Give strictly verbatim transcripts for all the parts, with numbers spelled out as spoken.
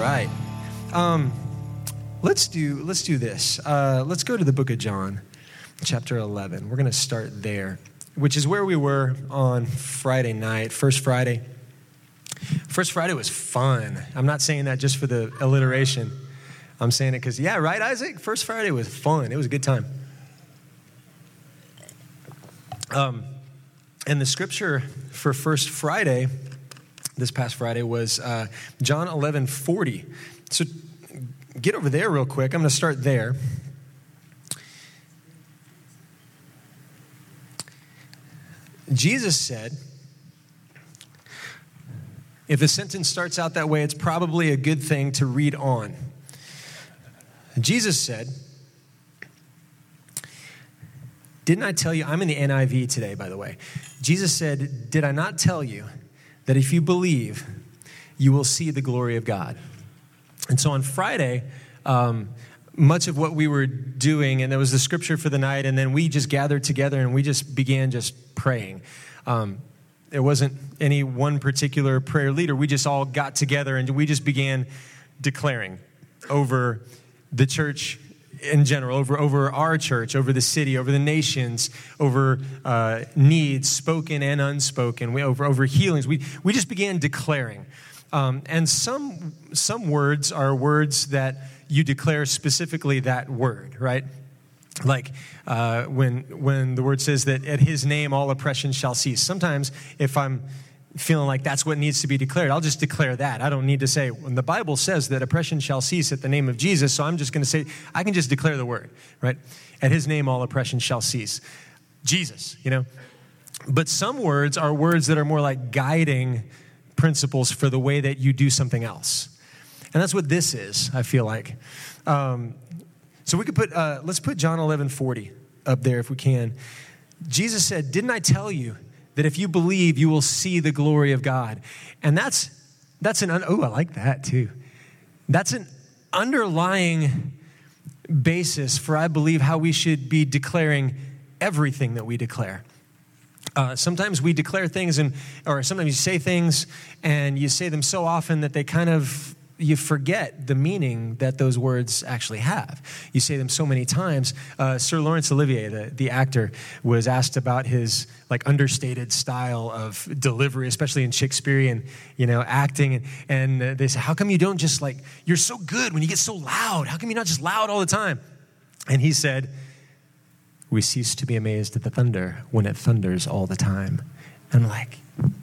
right. Um, let's do let's do this. Uh, let's go to the book of John, chapter eleven. We're going to start there, which is where we were on Friday night, First Friday. First Friday was fun. I'm not saying that just for the alliteration. I'm saying it because, yeah, right, Isaac? First Friday was fun. It was a good time. Um, and the scripture for First Friday, this past Friday, was uh, John eleven forty. So get over there real quick. I'm going to start there. Jesus said, if a sentence starts out that way, it's probably a good thing to read on. Jesus said, didn't I tell you, I'm in the N I V today, by the way. Jesus said, did I not tell you that if you believe, you will see the glory of God? And so on Friday, um, much of what we were doing, and there was the scripture for the night, and then we just gathered together and we just began just praying. Um, There wasn't any one particular prayer leader. We just all got together and we just began declaring over the church in general, over, over our church, over the city, over the nations, over uh, needs, spoken and unspoken, we, over, over healings. We, we just began declaring. Um, and some, some words are words that you declare specifically that word, right? Like uh, when when the word says that at his name all oppression shall cease. Sometimes if I'm feeling like that's what needs to be declared, I'll just declare that. I don't need to say, when the Bible says that oppression shall cease at the name of Jesus, so I'm just going to say, I can just declare the word, right? At his name all oppression shall cease. Jesus, you know. But some words are words that are more like guiding principles for the way that you do something else. And that's what this is, I feel like. Um So we could put, uh, let's put John eleven forty up there if we can. Jesus said, didn't I tell you that if you believe, you will see the glory of God? And that's, that's an, un- oh, I like that too. That's an underlying basis for, I believe, how we should be declaring everything that we declare. Uh, sometimes we declare things, and or sometimes you say things, and you say them so often that they kind of, you forget the meaning that those words actually have. You say them so many times. Uh, Sir Laurence Olivier, the, the actor, was asked about his like understated style of delivery, especially in Shakespearean, you know, acting. And, and uh, they said, how come you don't just like, you're so good when you get so loud. How come you're not just loud all the time? And he said, we cease to be amazed at the thunder when it thunders all the time. And I'm like,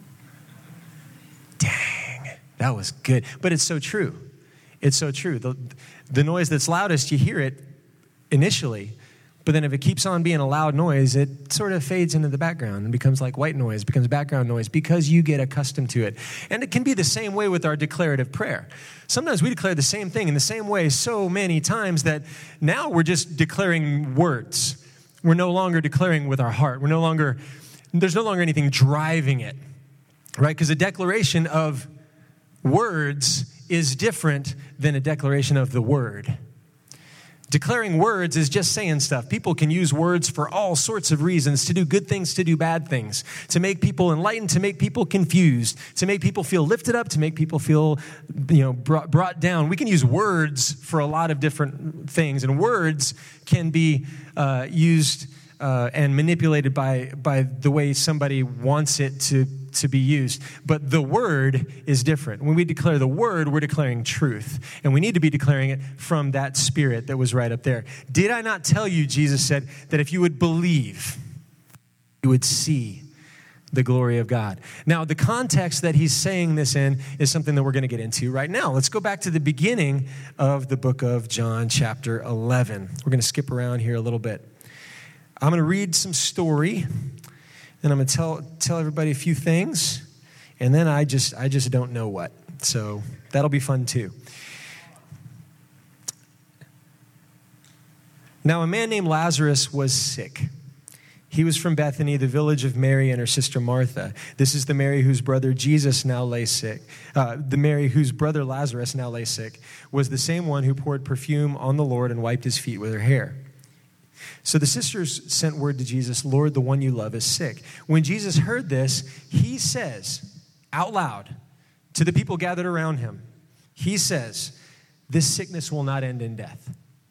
dang. That was good. But it's so true. It's so true. The, the noise that's loudest, you hear it initially, but then if it keeps on being a loud noise, it sort of fades into the background and becomes like white noise, becomes background noise because you get accustomed to it. And it can be the same way with our declarative prayer. Sometimes we declare the same thing in the same way so many times that now we're just declaring words. We're no longer declaring with our heart. We're no longer, there's no longer anything driving it, right? Because a declaration of words is different than a declaration of the word. Declaring words is just saying stuff. People can use words for all sorts of reasons, to do good things, to do bad things, to make people enlightened, to make people confused, to make people feel lifted up, to make people feel, you know, brought, brought down. We can use words for a lot of different things, and words can be uh, used uh, and manipulated by by the way somebody wants it to to be used. But the word is different. When we declare the word, we're declaring truth. And we need to be declaring it from that spirit that was right up there. Did I not tell you, Jesus said, that if you would believe, you would see the glory of God? Now, the context that he's saying this in is something that we're going to get into right now. Let's go back to the beginning of the book of John, chapter eleven. We're going to skip around here a little bit. I'm going to read some story, and I'm going to tell tell everybody a few things, and then I just I just don't know what. So that'll be fun too. Now a man named Lazarus was sick. He was from Bethany, the village of Mary and her sister Martha. This is the Mary whose brother Jesus now lay sick. Uh, the Mary whose brother Lazarus now lay sick was the same one who poured perfume on the Lord and wiped his feet with her hair. So the sisters sent word to Jesus, Lord, the one you love is sick. When Jesus heard this, he says out loud to the people gathered around him, He says, this sickness will not end in death.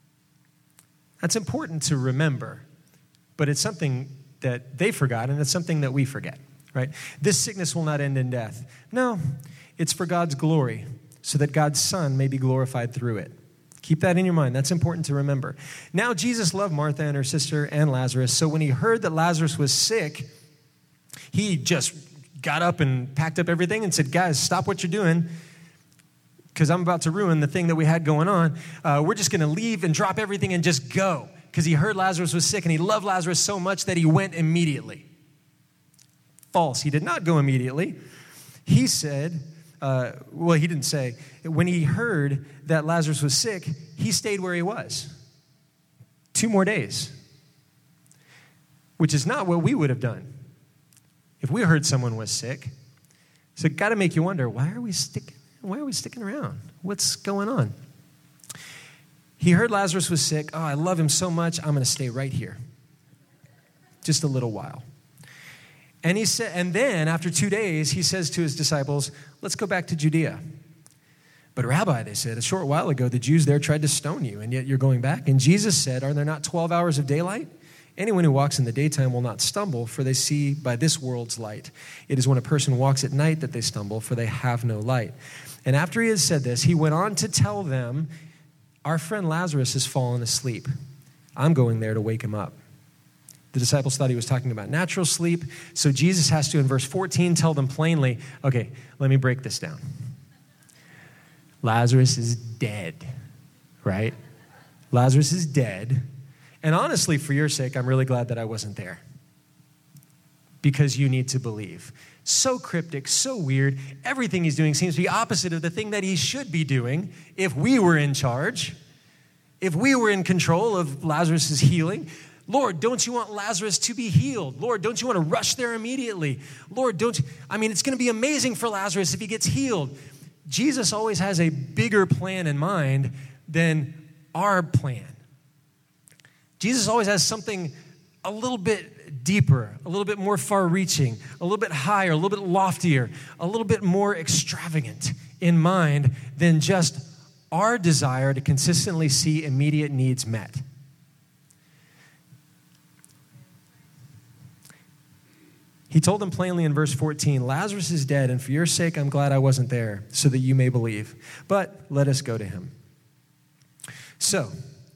That's important to remember, but it's something that they forgot, and it's something that we forget, right? This sickness will not end in death. No, it's for God's glory, so that God's Son may be glorified through it. Keep that in your mind. That's important to remember. Now, Jesus loved Martha and her sister and Lazarus, so when he heard that Lazarus was sick, he just got up and packed up everything and said, guys, stop what you're doing, because I'm about to ruin the thing that we had going on. Uh, we're just going to leave and drop everything and just go, because he heard Lazarus was sick, and he loved Lazarus so much that he went immediately. False. He did not go immediately. He said, uh, well, he didn't say, when he heard that Lazarus was sick, he stayed where he was. Two more days, which is not what we would have done if we heard someone was sick. So it got to make you wonder, why are we sticking, why are we sticking around? What's going on? He heard Lazarus was sick. Oh, I love him so much, I'm going to stay right here. Just a little while. And he said, and then after two days, he says to his disciples, let's go back to Judea. But Rabbi, they said, a short while ago, the Jews there tried to stone you, and yet you're going back. And Jesus said, are there not twelve hours of daylight? Anyone who walks in the daytime will not stumble, for they see by this world's light. It is when a person walks at night that they stumble, for they have no light. And after he had said this, he went on to tell them, our friend Lazarus has fallen asleep. I'm going there to wake him up. The disciples thought he was talking about natural sleep, so Jesus has to, in verse fourteen, tell them plainly, okay, let me break this down. Lazarus is dead, right? Lazarus is dead. And honestly, for your sake, I'm really glad that I wasn't there, because you need to believe. So cryptic, so weird. Everything he's doing seems to be opposite of the thing that he should be doing if we were in charge, if we were in control of Lazarus' healing. Lord, don't you want Lazarus to be healed? Lord, don't you want to rush there immediately? Lord, don't you, I mean, it's going to be amazing for Lazarus if he gets healed. Jesus always has a bigger plan in mind than our plan. Jesus always has something a little bit deeper, a little bit more far-reaching, a little bit higher, a little bit loftier, a little bit more extravagant in mind than just our desire to consistently see immediate needs met. He told them plainly in verse fourteen, Lazarus is dead, and for your sake I'm glad I wasn't there, so that you may believe. But let us go to him. So,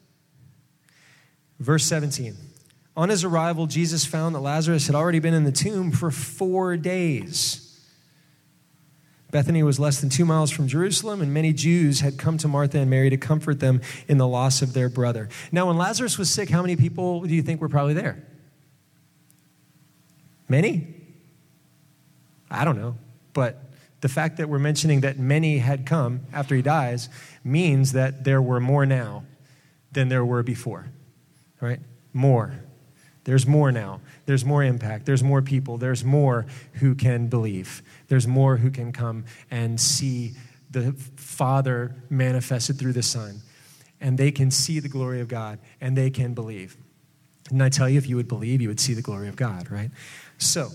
verse seventeen. On his arrival, Jesus found that Lazarus had already been in the tomb for four days. Bethany was less than two miles from Jerusalem, and many Jews had come to Martha and Mary to comfort them in the loss of their brother. Now, when Lazarus was sick, how many people do you think were probably there? Many? I don't know. But the fact that we're mentioning that many had come after he dies means that there were more now than there were before, right? More. There's more now. There's more impact. There's more people. There's more who can believe. There's more who can come and see the Father manifested through the Son. And they can see the glory of God, and they can believe. And I tell you, if you would believe, you would see the glory of God, right? So,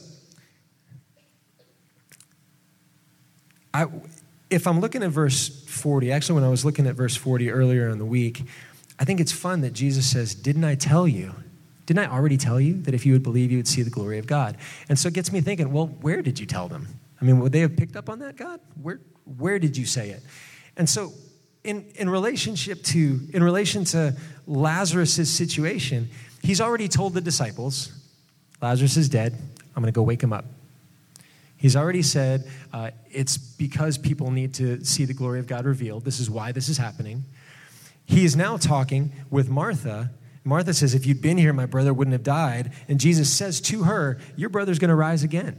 I, if I'm looking at verse forty, actually when I was looking at verse forty earlier in the week, I think it's fun that Jesus says, didn't I tell you? Didn't I already tell you that if you would believe, you would see the glory of God? And so it gets me thinking, well, where did you tell them? I mean, would they have picked up on that, God? Where where did you say it? And so in, in relationship to, in relation to Lazarus' situation, he's already told the disciples, Lazarus is dead. I'm going to go wake him up. He's already said uh, it's because people need to see the glory of God revealed. This is why this is happening. He is now talking with Martha. Martha says, if you'd been here, my brother wouldn't have died. And Jesus says to her, your brother's going to rise again.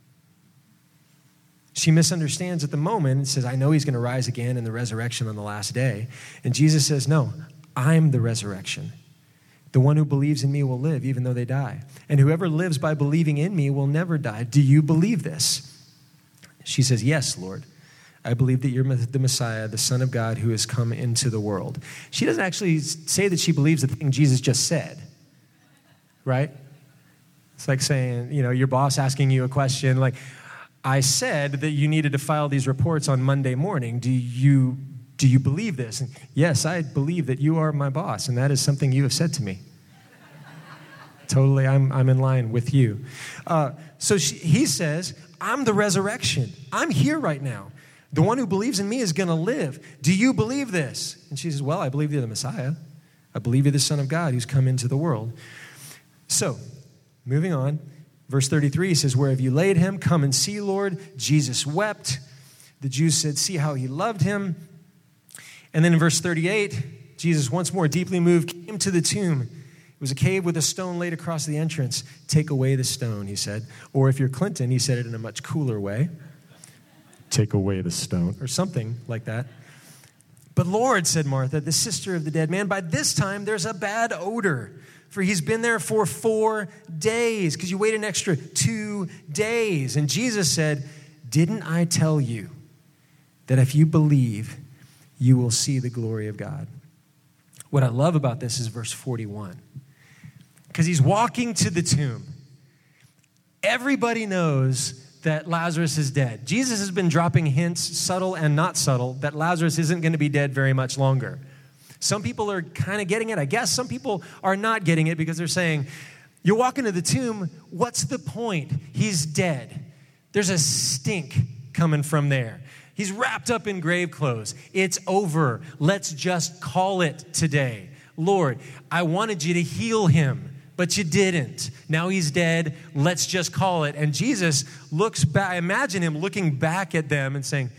She misunderstands at the moment and says, I know he's going to rise again in the resurrection on the last day. And Jesus says, no, I'm the resurrection. The one who believes in me will live even though they die. And whoever lives by believing in me will never die. Do you believe this? She says, yes, Lord. I believe that you're the Messiah, the Son of God who has come into the world. She doesn't actually say that she believes the thing Jesus just said, right? It's like saying, you know, your boss asking you a question like, I said that you needed to file these reports on Monday morning. Do you, do you believe this? And, yes, I believe that you are my boss, and that is something you have said to me. Totally, I'm, I'm in line with you. Uh, so she, he says, I'm the resurrection. I'm here right now. The one who believes in me is going to live. Do you believe this? And she says, well, I believe you're the Messiah. I believe you're the Son of God who's come into the world. So, moving on, verse thirty-three, he says, where have you laid him? Come and see, Lord. Jesus wept. The Jews said, see how he loved him. And then in verse thirty-eight, Jesus, once more deeply moved, came to the tomb. It was a cave with a stone laid across the entrance. Take away the stone, he said. Or if you're Clinton, he said it in a much cooler way. Take away the stone, or something like that. But Lord, said Martha, the sister of the dead man, by this time there's a bad odor, for he's been there for four days, because you wait an extra two days. And Jesus said, didn't I tell you that if you believe, you will see the glory of God? What I love about this is verse forty-one, because he's walking to the tomb. Everybody knows that Lazarus is dead. Jesus has been dropping hints, subtle and not subtle, that Lazarus isn't going to be dead very much longer. Some people are kind of getting it, I guess. Some people are not getting it because they're saying, you're walking to the tomb, what's the point? He's dead. There's a stink coming from there. He's wrapped up in grave clothes. It's over. Let's just call it today. Lord, I wanted you to heal him, but you didn't. Now he's dead. Let's just call it. And Jesus looks back. I imagine him looking back at them and saying,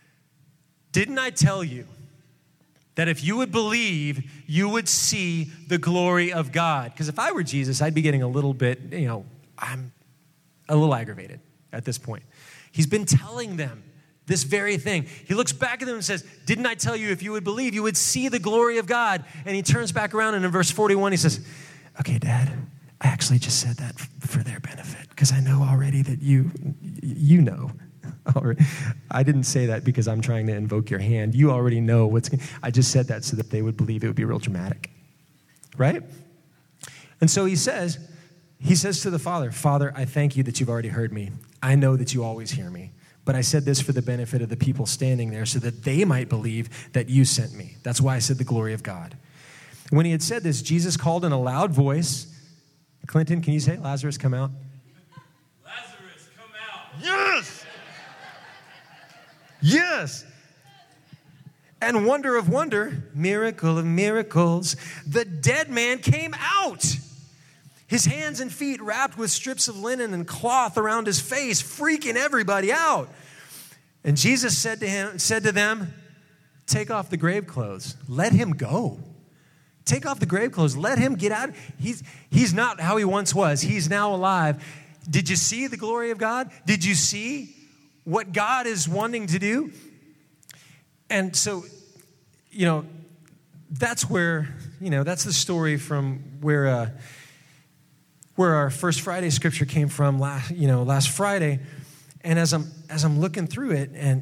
didn't I tell you that if you would believe, you would see the glory of God? Because if I were Jesus, I'd be getting a little bit, you know, I'm a little aggravated at this point. He's been telling them this very thing. He looks back at them and says, didn't I tell you if you would believe, you would see the glory of God? And he turns back around and in verse forty-one, he says, okay, Dad, I actually just said that for their benefit because I know already that you, you know. I didn't say that because I'm trying to invoke your hand. You already know what's, I just said that so that they would believe it would be real dramatic, right? And so he says, he says to the Father, Father, I thank you that you've already heard me. I know that you always hear me. But I said this for the benefit of the people standing there so that they might believe that you sent me. That's why I said the glory of God. When he had said this, Jesus called in a loud voice. Clinton, can you say, Lazarus, come out? Lazarus, come out. Yes! Yes! And wonder of wonder, miracle of miracles, the dead man came out. His hands and feet wrapped with strips of linen and cloth around his face, freaking everybody out. And Jesus said to him, said to them, take off the grave clothes. Let him go. Take off the grave clothes. Let him get out. He's, he's not how he once was. He's now alive. Did you see the glory of God? Did you see what God is wanting to do? And so, you know, that's where, you know, that's the story from where, uh, where our First Friday scripture came from last, you know, last Friday. And as I'm, as I'm looking through it, and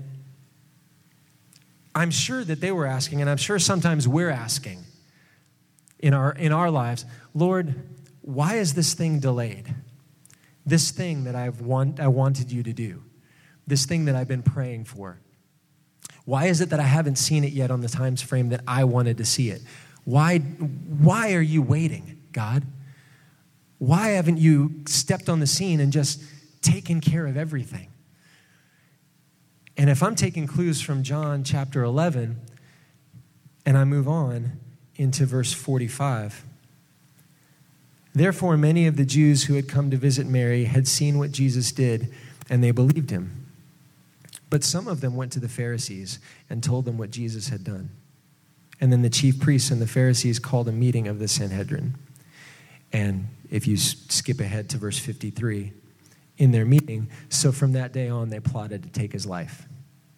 I'm sure that they were asking, and I'm sure sometimes we're asking, in our in our lives, Lord, why is this thing delayed? This thing that I've want I wanted you to do, this thing that I've been praying for. Why is it that I haven't seen it yet on the time frame that I wanted to see it? Why why are you waiting, God? Why haven't you stepped on the scene and just taken care of everything? And if I'm taking clues from John chapter eleven, and I move on into verse forty-five. Therefore, many of the Jews who had come to visit Mary had seen what Jesus did, and they believed him. But some of them went to the Pharisees and told them what Jesus had done. And then the chief priests and the Pharisees called a meeting of the Sanhedrin. And if you skip ahead to verse fifty-three, in their meeting, so from that day on, they plotted to take his life.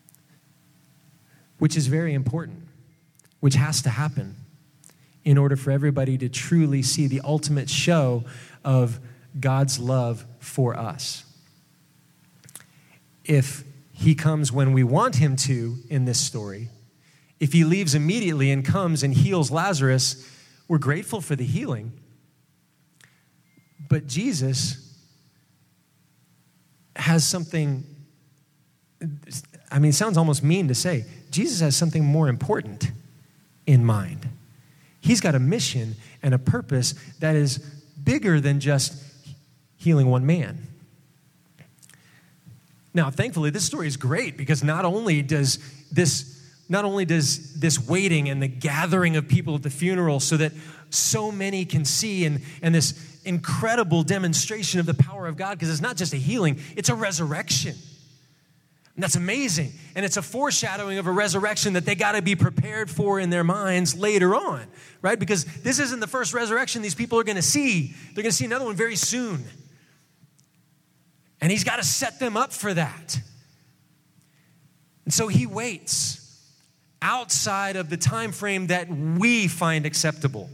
Which is very important, which has to happen in order for everybody to truly see the ultimate show of God's love for us. If he comes when we want him to in this story, if he leaves immediately and comes and heals Lazarus, we're grateful for the healing. But Jesus has something I mean, it sounds almost mean to say, Jesus has something more important in mind. He's got a mission and a purpose that is bigger than just healing one man. Now, thankfully, this story is great because not only does this, not only does this waiting and the gathering of people at the funeral so that so many can see and, and this incredible demonstration of the power of God, because it's not just a healing, it's a resurrection. And that's amazing. And it's a foreshadowing of a resurrection that they got to be prepared for in their minds later on, right? Because this isn't the first resurrection these people are going to see. They're going to see another one very soon. And he's got to set them up for that. And so he waits outside of the time frame that we find acceptable.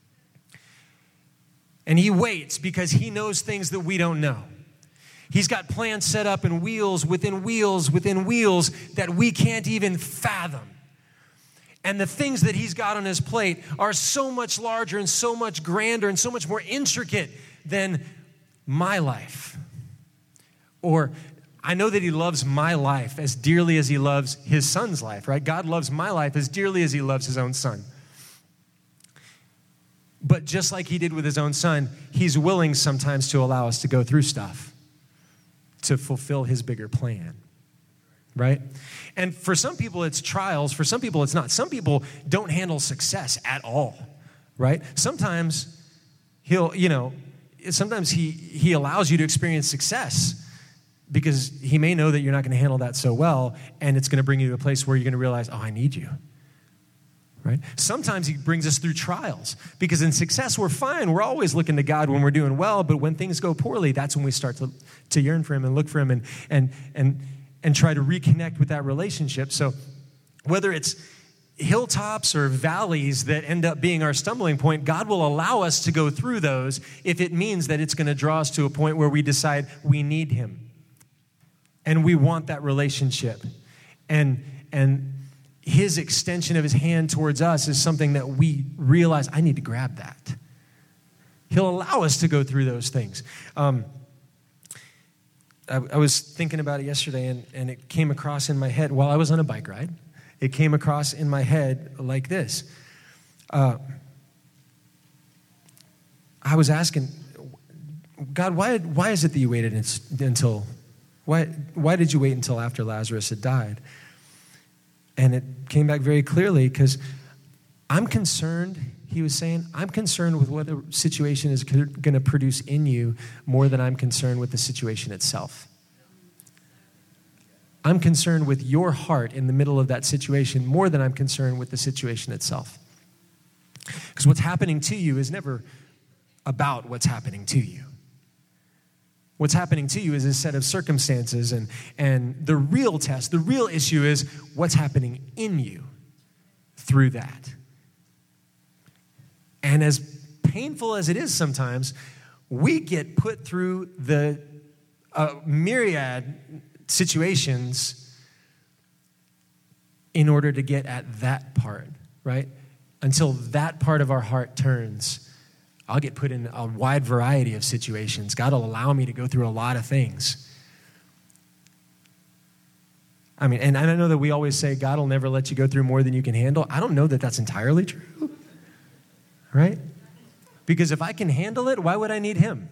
And he waits because he knows things that we don't know. He's got plans set up and wheels within wheels within wheels that we can't even fathom. And the things that he's got on his plate are so much larger and so much grander and so much more intricate than my life. Or I know that he loves my life as dearly as he loves his son's life, right? God loves my life as dearly as he loves his own son. But just like he did with his own son, he's willing sometimes to allow us to go through stuff to fulfill his bigger plan, right? And for some people, it's trials. For some people, it's not. Some people don't handle success at all, right? Sometimes he'll, you know, sometimes he he allows you to experience success because he may know that you're not going to handle that so well, and it's going to bring you to a place where you're going to realize, oh, I need you, right? Sometimes he brings us through trials because in success, we're fine. We're always looking to God when we're doing well, but when things go poorly, that's when we start to, to yearn for him and look for him and, and, and, and try to reconnect with that relationship. So whether it's hilltops or valleys that end up being our stumbling point, God will allow us to go through those if it means that it's going to draw us to a point where we decide we need him and we want that relationship. And, and, his extension of his hand towards us is something that we realize, I need to grab that. He'll allow us to go through those things. Um, I, I was thinking about it yesterday, and, and it came across in my head while I was on a bike ride. It came across in my head like this. Uh, I was asking, God, why, why is it that you waited until, why, why did you wait until after Lazarus had died? And it came back very clearly because I'm concerned, he was saying, I'm concerned with what the situation is going to produce in you more than I'm concerned with the situation itself. I'm concerned with your heart in the middle of that situation more than I'm concerned with the situation itself. Because what's happening to you is never about what's happening to you. What's happening to you is a set of circumstances, and, and the real test, the real issue is what's happening in you through that. And as painful as it is sometimes, we get put through the uh, myriad situations in order to get at that part, right? Until that part of our heart turns, I'll get put in a wide variety of situations. God will allow me to go through a lot of things. I mean, and I know that we always say God will never let you go through more than you can handle. I don't know that that's entirely true, right? Because if I can handle it, why would I need him?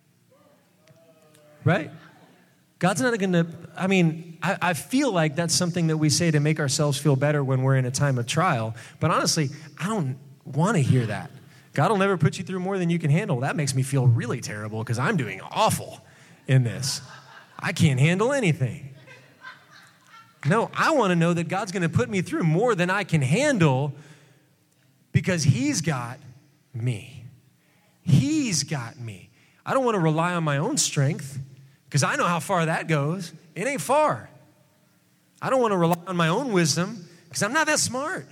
Right? God's not going to, I mean, I, I feel like that's something that we say to make ourselves feel better when we're in a time of trial. But honestly, I don't want to hear that. God will never put you through more than you can handle. That makes me feel really terrible because I'm doing awful in this. I can't handle anything. No, I want to know that God's going to put me through more than I can handle because he's got me. He's got me. I don't want to rely on my own strength because I know how far that goes. It ain't far. I don't want to rely on my own wisdom because I'm not that smart.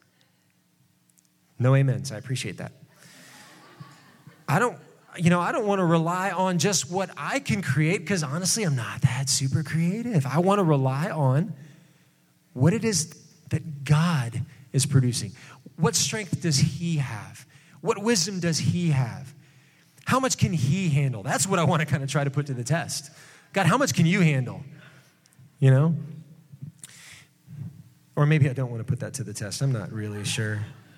No amens. I appreciate that. I don't, you know, I don't want to rely on just what I can create because honestly, I'm not that super creative. I want to rely on what it is that God is producing. What strength does he have? What wisdom does he have? How much can he handle? That's what I want to kind of try to put to the test. God, how much can you handle? you know? Or maybe I don't want to put that to the test. I'm not really sure.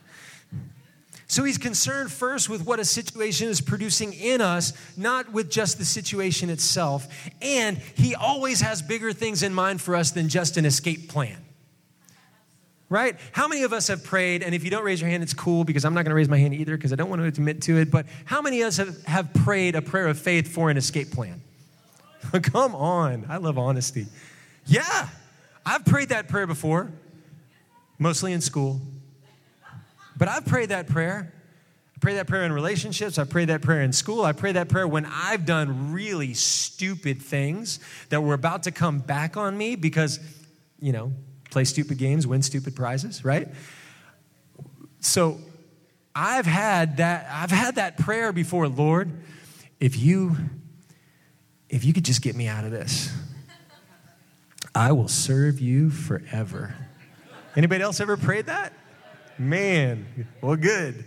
So he's concerned first with what a situation is producing in us, not with just the situation itself. And he always has bigger things in mind for us than just an escape plan. Right? How many of us have prayed, and if you don't raise your hand, it's cool because I'm not going to raise my hand either because I don't want to admit to it, but how many of us have, have prayed a prayer of faith for an escape plan? Come on. I love honesty. Yeah, I've prayed that prayer before. Mostly in school. But I've prayed that prayer. I pray that prayer in relationships. I pray that prayer in school. I pray that prayer when I've done really stupid things that were about to come back on me because, you know, play stupid games, win stupid prizes, right? So I've had that, I've had that prayer before, Lord, if you, if you could just get me out of this, I will serve you forever. Anybody else ever prayed that? Man, well, good.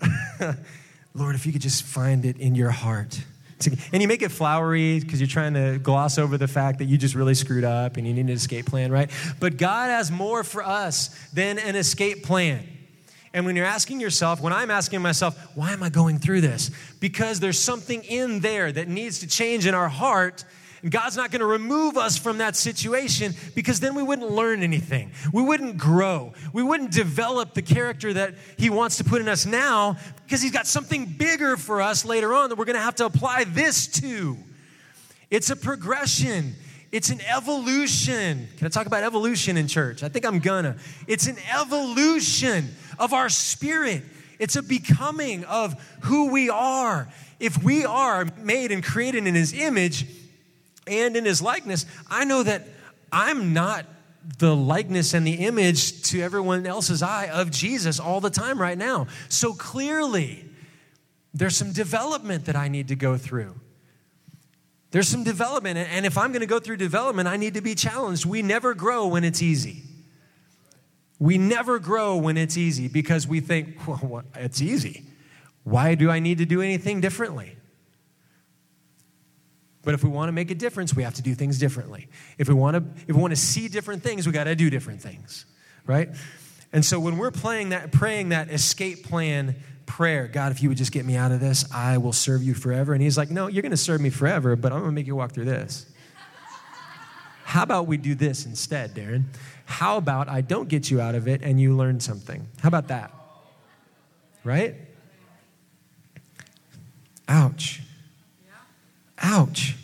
Lord, if you could just find it in your heart. And you make it flowery because you're trying to gloss over the fact that you just really screwed up and you need an escape plan, right? But God has more for us than an escape plan. And when you're asking yourself, when I'm asking myself, why am I going through this? Because there's something in there that needs to change in our heart. And God's not going to remove us from that situation because then we wouldn't learn anything. We wouldn't grow. We wouldn't develop the character that he wants to put in us now because he's got something bigger for us later on that we're going to have to apply this to. It's a progression. It's an evolution. Can I talk about evolution in church? I think I'm gonna. It's an evolution of our spirit. It's a becoming of who we are. If we are made and created in his image, and in his likeness, I know that I'm not the likeness and the image to everyone else's eye of Jesus all the time right now. So clearly, there's some development that I need to go through. There's some development, and if I'm going to go through development, I need to be challenged. We never grow when it's easy. We never grow when it's easy because we think, well, what? It's easy. Why do I need to do anything differently? But if we want to make a difference, we have to do things differently. If we want to, if we want to see different things, we got to do different things, right? And so when we're playing that, praying that escape plan prayer, God, if you would just get me out of this, I will serve you forever. And he's like, no, you're going to serve me forever, but I'm going to make you walk through this. How about we do this instead, Darren? How about I don't get you out of it and you learn something? How about that? Right? Ouch. Ouch.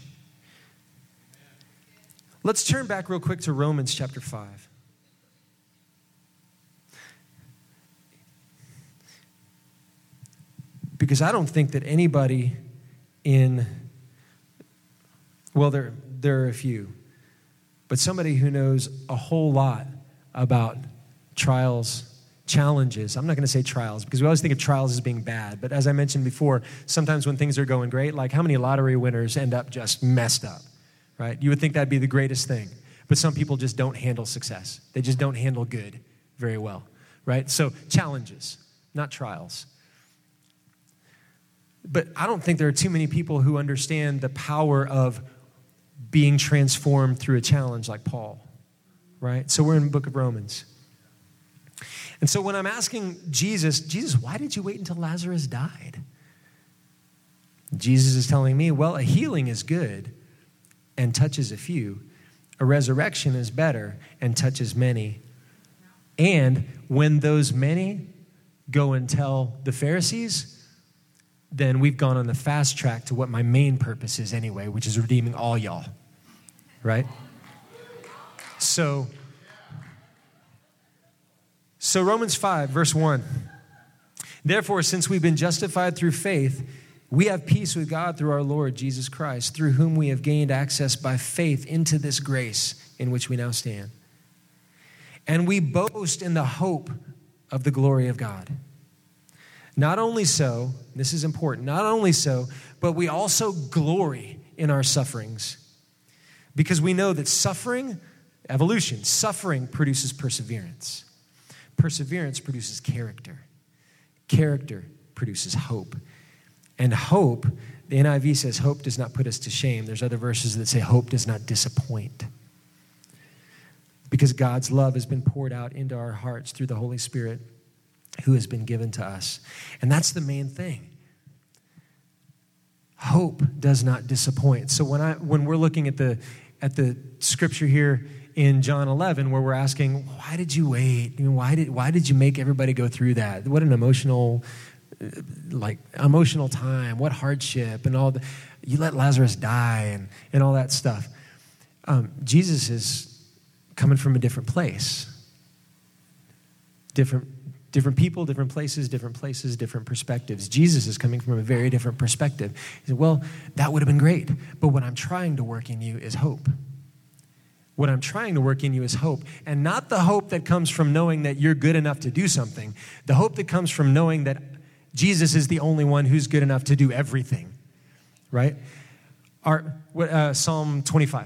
Let's turn back real quick to Romans chapter five. Because I don't think that anybody in, well, there, there are a few, but somebody who knows a whole lot about trials, challenges. I'm not going to say trials because we always think of trials as being bad. But as I mentioned before, sometimes when things are going great, like how many lottery winners end up just messed up, right? You would think that'd be the greatest thing. But some people just don't handle success. They just don't handle good very well, right? So challenges, not trials. But I don't think there are too many people who understand the power of being transformed through a challenge like Paul, right? So we're in the book of Romans. And so when I'm asking Jesus, Jesus, why did you wait until Lazarus died? Jesus is telling me, well, a healing is good and touches a few. A resurrection is better and touches many. And when those many go and tell the Pharisees, then we've gone on the fast track to what my main purpose is anyway, which is redeeming all y'all, right? So... So Romans five, verse one. Therefore, since we've been justified through faith, we have peace with God through our Lord Jesus Christ, through whom we have gained access by faith into this grace in which we now stand. And we boast in the hope of the glory of God. Not only so, this is important, not only so, but we also glory in our sufferings. Because we know that suffering, evolution, suffering produces perseverance. Perseverance produces character. Character produces hope. And hope, the N I V says hope does not put us to shame. There's other verses that say hope does not disappoint. because God's love has been poured out into our hearts through the Holy Spirit who has been given to us. And that's the main thing. Hope does not disappoint. So when I when we're looking at the at the scripture here in John eleven, where we're asking, why did you wait? You know, why did why did you make everybody go through that? What an emotional, like emotional time. What hardship and all the, you let Lazarus die and, and all that stuff. Um, Jesus is coming from a different place. Different Different people, different places, different places, different perspectives. Jesus is coming from a very different perspective. He said, well, that would have been great, but what I'm trying to work in you is hope. What I'm trying to work in you is hope, and not the hope that comes from knowing that you're good enough to do something. The hope that comes from knowing that Jesus is the only one who's good enough to do everything, right? Our, uh, Psalm twenty-five.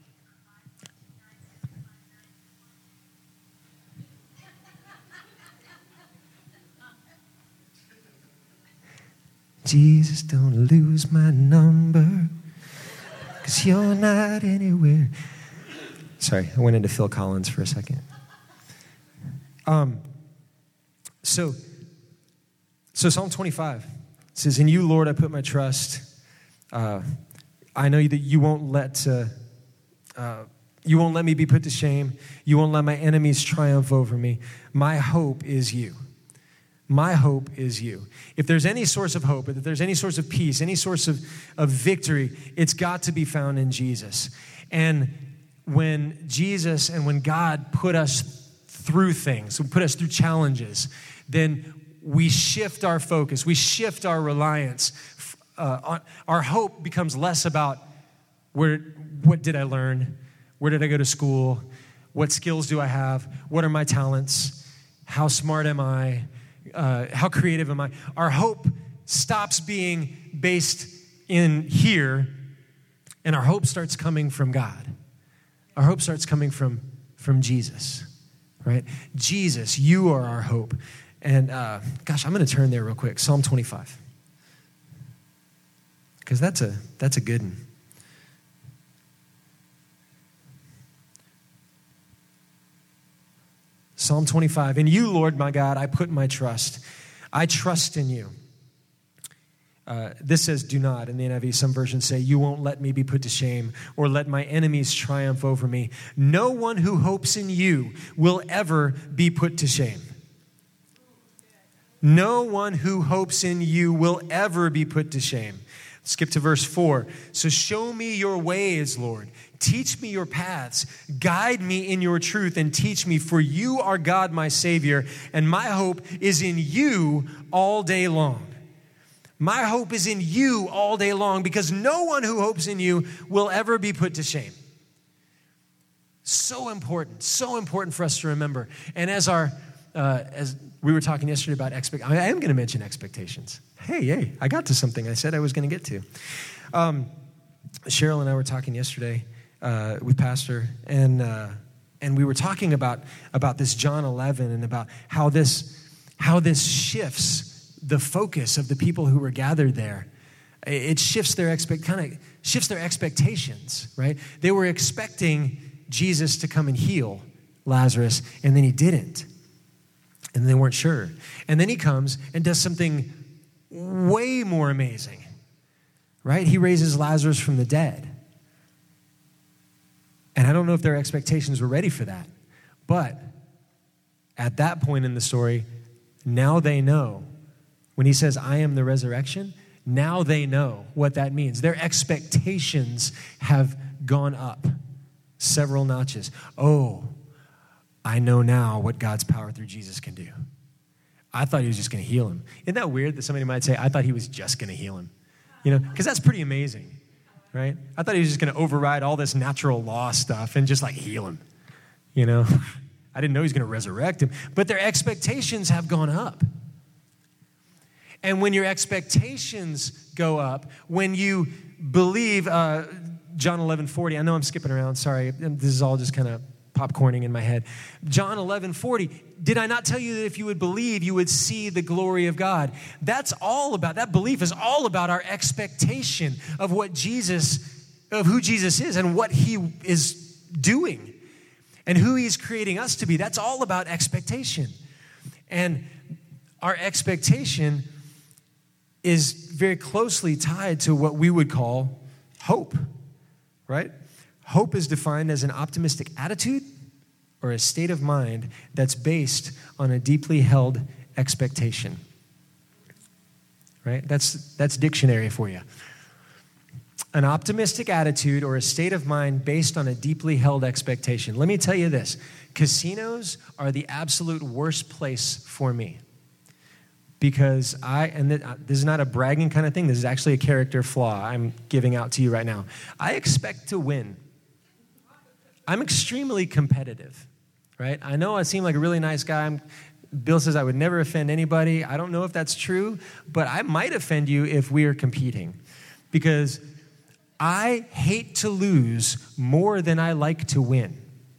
Jesus, don't lose my number, because you're not anywhere. Sorry, I went into Phil Collins for a second. Um, so, so Psalm twenty-five says, in you, Lord, I put my trust. Uh, I know that you won't let uh, uh, you won't let me be put to shame. You won't let my enemies triumph over me. My hope is you. My hope is you. If there's any source of hope, if there's any source of peace, any source of, of victory, it's got to be found in Jesus. And when Jesus and when God put us through things, put us through challenges, then we shift our focus, we shift our reliance. Uh, on, our hope becomes less about where, what did I learn? Where did I go to school? What skills do I have? What are my talents? How smart am I? Uh, how creative am I? Our hope stops being based in here, and our hope starts coming from God. Our hope starts coming from, from Jesus, right? Jesus, you are our hope. And uh, gosh, I'm going to turn there real quick. Psalm twenty-five. Because that's a, that's a good one. Psalm twenty-five, in you, Lord, my God, I put my trust. I trust in you. Uh, this says, do not. In the N I V, some versions say, you won't let me be put to shame or let my enemies triumph over me. No one who hopes in you will ever be put to shame. No one who hopes in you will ever be put to shame. Skip to verse four. So show me your ways, Lord. Teach me your paths. Guide me in your truth and teach me, for you are God, my Savior, and my hope is in you all day long. My hope is in you all day long, because no one who hopes in you will ever be put to shame. So important, so important for us to remember. And as our, uh, as we were talking yesterday about expectations, I am going to mention expectations. Hey, hey, I got to something I said I was going to get to. Um, Cheryl and I were talking yesterday uh, with Pastor, and uh, and we were talking about about this John eleven and about how this how this shifts the focus of the people who were gathered there. It shifts their expect kind of shifts their expectations, right? They were expecting Jesus to come and heal Lazarus, and then he didn't. And they weren't sure. And then he comes and does something way more amazing, right? He raises Lazarus from the dead. And I don't know if their expectations were ready for that. But at that point in the story, now they know. When he says, I am the resurrection, now they know what that means. Their expectations have gone up several notches. Oh, I know now what God's power through Jesus can do. I thought he was just going to heal him. Isn't that weird that somebody might say, I thought he was just going to heal him? You know, because that's pretty amazing, right? I thought he was just going to override all this natural law stuff and just like heal him. You know, I didn't know he was going to resurrect him. But their expectations have gone up. And when your expectations go up, when you believe, uh, John eleven forty, I know I'm skipping around, sorry. This is all just kind of popcorning in my head. John eleven forty, did I not tell you that if you would believe, you would see the glory of God? That's all about, that belief is all about our expectation of what Jesus, of who Jesus is and what he is doing. and who he's creating us to be. That's all about expectation. And our expectation is very closely tied to what we would call hope, right? Hope is defined as an optimistic attitude or a state of mind that's based on a deeply held expectation, right? That's, that's dictionary for you. An optimistic attitude or a state of mind based on a deeply held expectation. Let me tell you this. Casinos are the absolute worst place for me. Because I, and this is not a bragging kind of thing, this is actually a character flaw I'm giving out to you right now. I expect to win. I'm extremely competitive, right? I know I seem like a really nice guy. I'm, Bill says I would never offend anybody. I don't know if that's true, but I might offend you if we are competing. Because I hate to lose more than I like to win.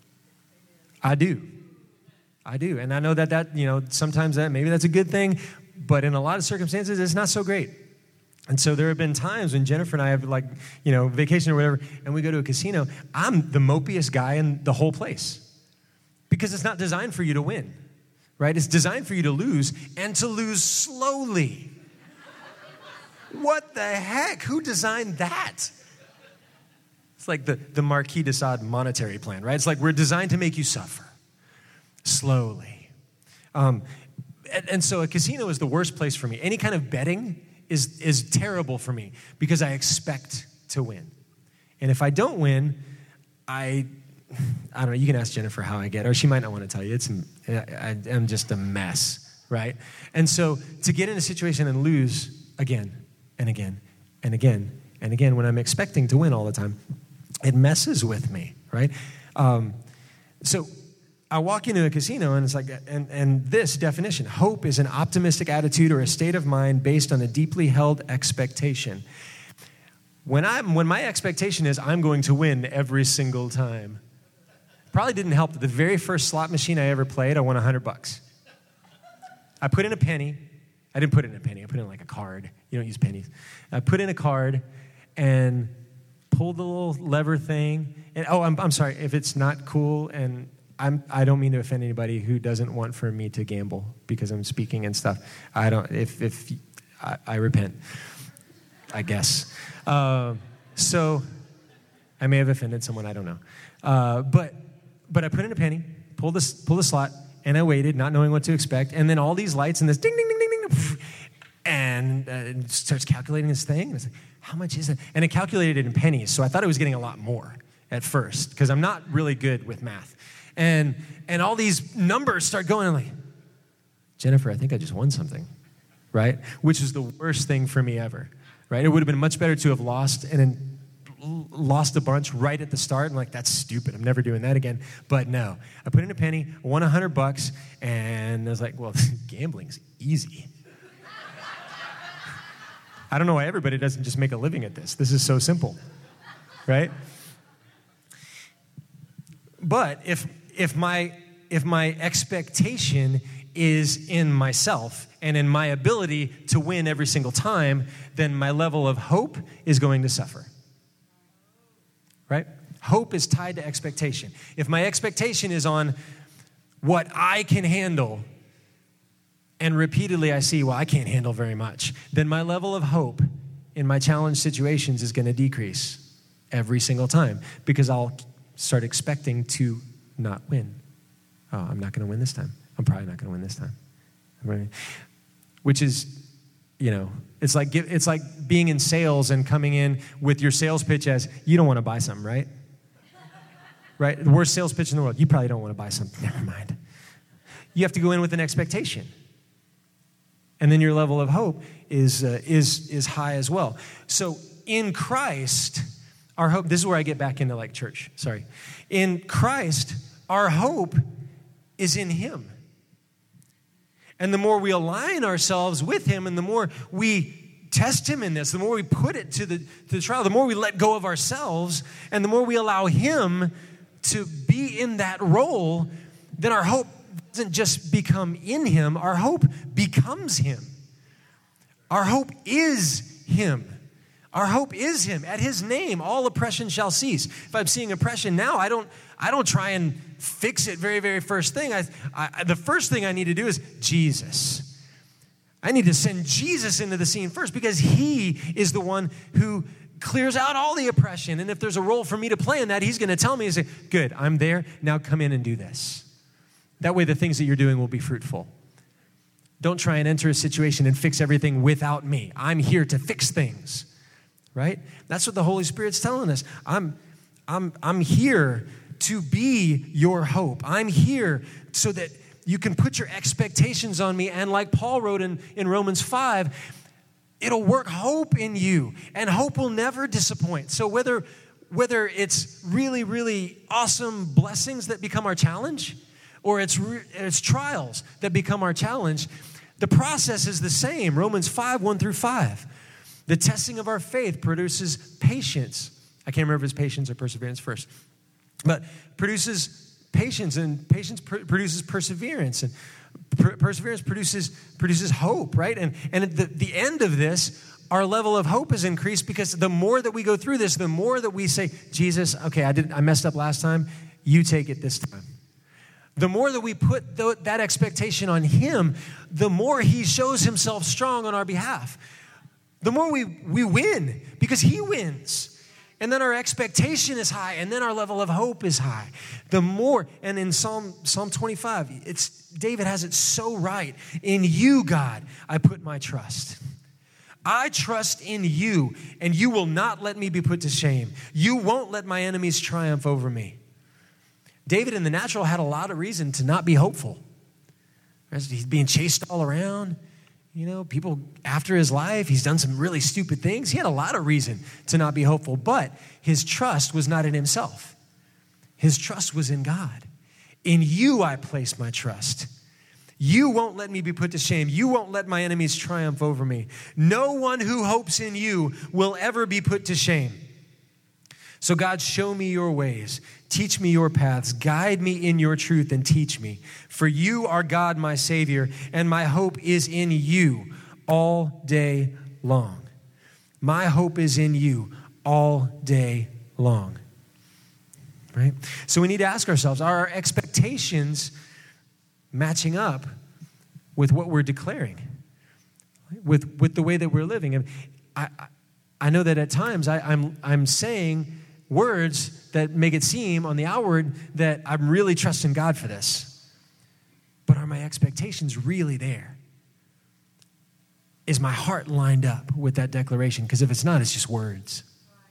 I do. I do. And I know that that, you know, sometimes that, maybe that's a good thing, but in a lot of circumstances, it's not so great. And so there have been times when Jennifer and I have, like, you know, vacation or whatever, and we go to a casino. I'm the mopiest guy in the whole place because it's not designed for you to win, right? It's designed for you to lose and to lose slowly. What the heck? Who designed that? It's like the, the Marquis de Sade monetary plan, right? It's like we're designed to make you suffer slowly. Um, and, and so a casino is the worst place for me. Any kind of betting is is terrible for me because I expect to win. And if I don't win, I, I don't know, you can ask Jennifer how I get, or she might not want to tell you. It's I, I'm just a mess, right? And so to get in a situation and lose again and again and again and again when I'm expecting to win all the time, it messes with me, right? Um, so I walk into a casino and it's like, and, and this definition, hope is an optimistic attitude or a state of mind based on a deeply held expectation. When I'm, when my expectation is I'm going to win every single time, probably didn't help that the very first slot machine I ever played, I won a hundred bucks. I put in a penny. I didn't put in a penny. I put in like a card. You don't use pennies. I put in a card and pulled the little lever thing. And oh, I'm, I'm sorry if it's not cool and I'm, I don't mean to offend anybody who doesn't want for me to gamble because I'm speaking and stuff. I don't, if, if I, I repent, I guess. Uh, so I may have offended someone, I don't know. Uh, but, but I put in a penny, pulled the, pulled the slot, and I waited, not knowing what to expect. And then all these lights and this ding, ding, ding, ding, ding, and uh, it starts calculating this thing. And it's like, how much is it? And it calculated it in pennies. So I thought it was getting a lot more at first because I'm not really good with math. And and all these numbers start going, I'm like, Jennifer, I think I just won something, right? Which is the worst thing for me ever, right? It would have been much better to have lost and then lost a bunch right at the start. I'm like, that's stupid. I'm never doing that again. But no, I put in a penny, won a hundred bucks, and I was like, well, gambling's easy. I don't know why everybody doesn't just make a living at this. This is so simple, right? But if if my if my expectation is in myself and in my ability to win every single time, then my level of hope is going to suffer. Right? Hope is tied to expectation. If my expectation is on what I can handle, and repeatedly I see, well, I can't handle very much, then my level of hope in my challenge situations is going to decrease every single time because I'll start expecting to not win. Oh, I'm not going to win this time. I'm probably not going to win this time. Right? Which is, you know, it's like it's like being in sales and coming in with your sales pitch as, you don't want to buy something, right? Right? The worst sales pitch in the world. You probably don't want to buy something. Never mind. You have to go in with an expectation. And then your level of hope is uh, is is high as well. So in Christ, our hope, this is where I get back into like church, sorry. In Christ, our hope is in Him. And the more we align ourselves with Him and the more we test Him in this, the more we put it to the, to the trial, the more we let go of ourselves and the more we allow Him to be in that role, then our hope doesn't just become in Him, our hope becomes Him. Our hope is Him. Our hope is him. At his name, all oppression shall cease. If I'm seeing oppression now, I don't, I don't try and fix it very, very first thing. I, I, the first thing I need to do is Jesus. I need to send Jesus into the scene first because he is the one who clears out all the oppression. And if there's a role for me to play in that, he's going to tell me, say, good, I'm there. Now come in and do this. That way the things that you're doing will be fruitful. Don't try and enter a situation and fix everything without me. I'm here to fix things. Right? That's what the Holy Spirit's telling us. I'm, I'm, I'm here to be your hope. I'm here so that you can put your expectations on me. And like Paul wrote in, in Romans five, it'll work hope in you. And hope will never disappoint. So whether, whether it's really, really awesome blessings that become our challenge, or it's, re- it's trials that become our challenge, the process is the same. Romans five, one through five. The testing of our faith produces patience. I can't remember if it's patience or perseverance first. But produces patience, and patience pr- produces perseverance. And per- perseverance produces produces hope, right? And, and at the, the end of this, our level of hope is increased because the more that we go through this, the more that we say, Jesus, okay, I did I messed up last time. You take it this time. The more that we put th- that expectation on him, the more he shows himself strong on our behalf. The more we, we win because he wins. And then our expectation is high, and then our level of hope is high. The more, and in Psalm, Psalm twenty-five, it's David has it so right. In you, God, I put my trust. I trust in you, and you will not let me be put to shame. You won't let my enemies triumph over me. David in the natural had a lot of reason to not be hopeful. He's being chased all around. You know, people after his life, he's done some really stupid things. He had a lot of reason to not be hopeful, but his trust was not in himself. His trust was in God. In you I place my trust. You won't let me be put to shame. You won't let my enemies triumph over me. No one who hopes in you will ever be put to shame. So God, show me your ways. Teach me your paths. Guide me in your truth and teach me. For you are God, my Savior, and my hope is in you all day long. My hope is in you all day long. Right? So we need to ask ourselves, are our expectations matching up with what we're declaring? With, with the way that we're living? And I, I know that at times I, I'm, I'm saying words that make it seem on the outward that I'm really trusting God for this. But are my expectations really there? Is my heart lined up with that declaration? Because if it's not, it's just words.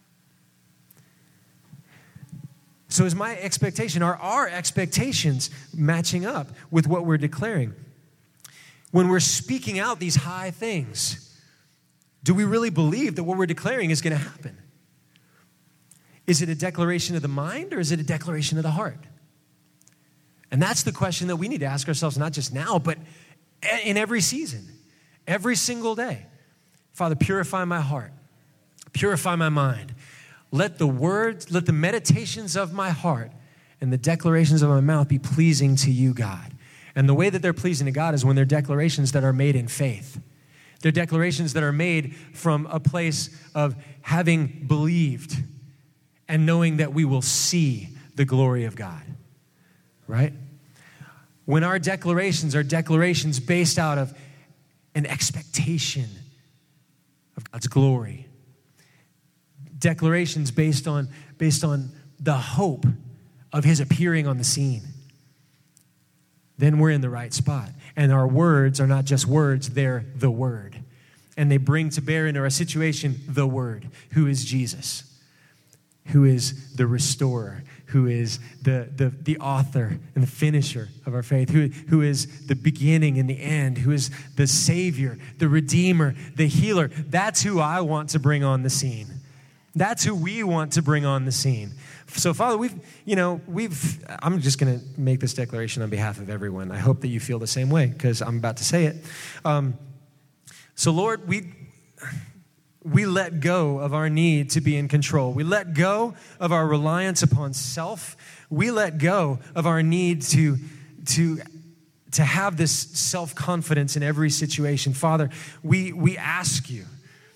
So is my expectation, are our expectations matching up with what we're declaring? When we're speaking out these high things, do we really believe that what we're declaring is going to happen? Is it a declaration of the mind or is it a declaration of the heart? And that's the question that we need to ask ourselves, not just now, but in every season, every single day. Father, purify my heart, purify my mind. Let the words, let the meditations of my heart and the declarations of my mouth be pleasing to you, God. And the way that they're pleasing to God is when they're declarations that are made in faith. They're declarations that are made from a place of having believed and knowing that we will see the glory of God, right? When our declarations are declarations based out of an expectation of God's glory, declarations based on, based on the hope of his appearing on the scene, then we're in the right spot. And our words are not just words, they're the word. And they bring to bear into our situation the word, who is Jesus, who is the restorer, who is the, the, the author and the finisher of our faith, who, who is the beginning and the end, who is the Savior, the Redeemer, the healer. That's who I want to bring on the scene. That's who we want to bring on the scene. So, Father, we've, you know, we've, I'm just going to make this declaration on behalf of everyone. I hope that you feel the same way because I'm about to say it. Um, so, Lord, we... We let go of our need to be in control. We let go of our reliance upon self. We let go of our need to, to, to have this self-confidence in every situation. Father, we, we ask you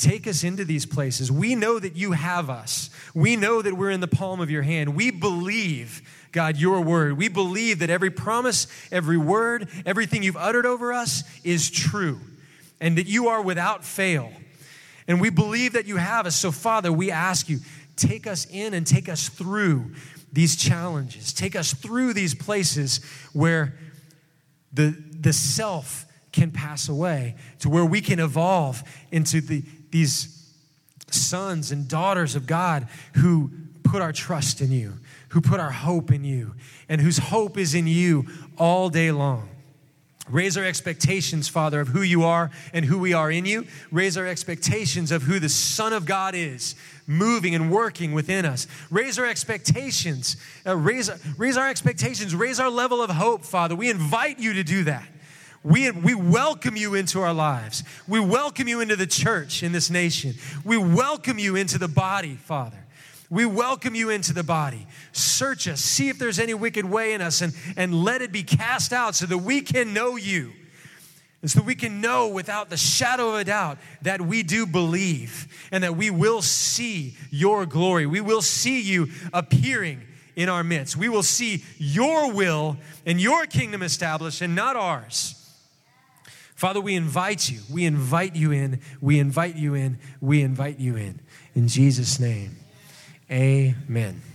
take us into these places. We know that you have us. We know that we're in the palm of your hand. We believe, God, your word. We believe that every promise, every word, everything you've uttered over us is true, and that you are without fail. And we believe that you have us. So, Father, we ask you, take us in and take us through these challenges. Take us through these places where the, the self can pass away, to where we can evolve into the, these sons and daughters of God who put our trust in you, who put our hope in you, and whose hope is in you all day long. Raise our expectations, Father, of who you are and who we are in you. Raise our expectations of who the Son of God is, moving and working within us. Raise our expectations. Uh, raise, raise our expectations. Raise our level of hope, Father. We invite you to do that. We, we welcome you into our lives. We welcome you into the church in this nation. We welcome you into the body, Father. We welcome you into the body. Search us. See if there's any wicked way in us, and, and let it be cast out so that we can know you. And so we can know without the shadow of a doubt that we do believe and that we will see your glory. We will see you appearing in our midst. We will see your will and your kingdom established and not ours. Father, we invite you. We invite you in. We invite you in. We invite you in. In Jesus' name, amen.